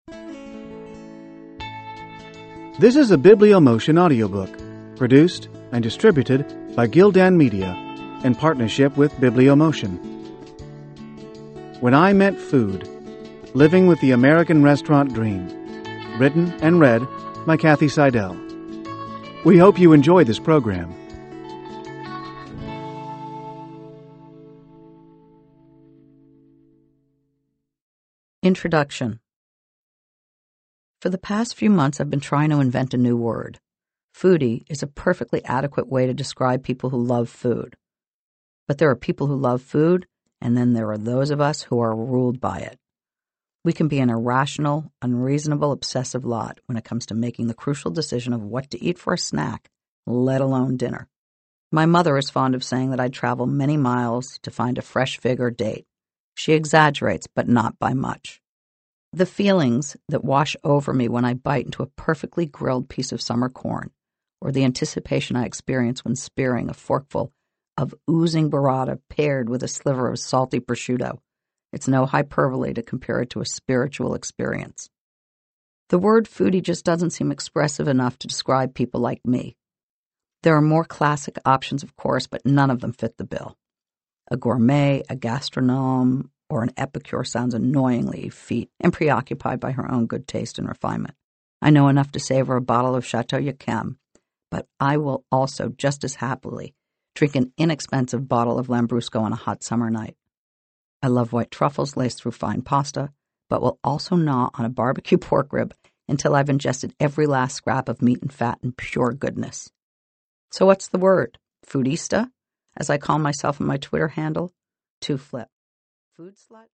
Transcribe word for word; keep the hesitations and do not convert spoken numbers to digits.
This is a Bibliomotion audiobook, produced and distributed by Gildan Media in partnership with Bibliomotion. When I Met Food, Living with the American Restaurant Dream, written and read by Kathy Seidel. We hope you enjoy this program. Introduction. For the past few months, I've been trying to invent a new word. Foodie is a perfectly adequate way to describe people who love food. But there are people who love food, and then there are those of us who are ruled by it. We can be an irrational, unreasonable, obsessive lot when it comes to making the crucial decision of what to eat for a snack, let alone dinner. My mother is fond of saying that I travel many miles to find a fresh fig or date. She exaggerates, but not by much. The feelings that wash over me when I bite into a perfectly grilled piece of summer corn, or the anticipation I experience when spearing a forkful of oozing burrata paired with a sliver of salty prosciutto. It's no hyperbole to compare it to a spiritual experience. The word foodie just doesn't seem expressive enough to describe people like me. There are more classic options, of course, but none of them fit the bill. A gourmet, a gastronome, or an epicure sounds annoyingly effete and preoccupied by her own good taste and refinement. I know enough to savor a bottle of Chateau Yquem, but I will also just as happily drink an inexpensive bottle of Lambrusco on a hot summer night. I love white truffles laced through fine pasta, but will also gnaw on a barbecue pork rib until I've ingested every last scrap of meat and fat in pure goodness. So what's the word? Foodista, as I call myself in my Twitter handle? To flip. Food slut?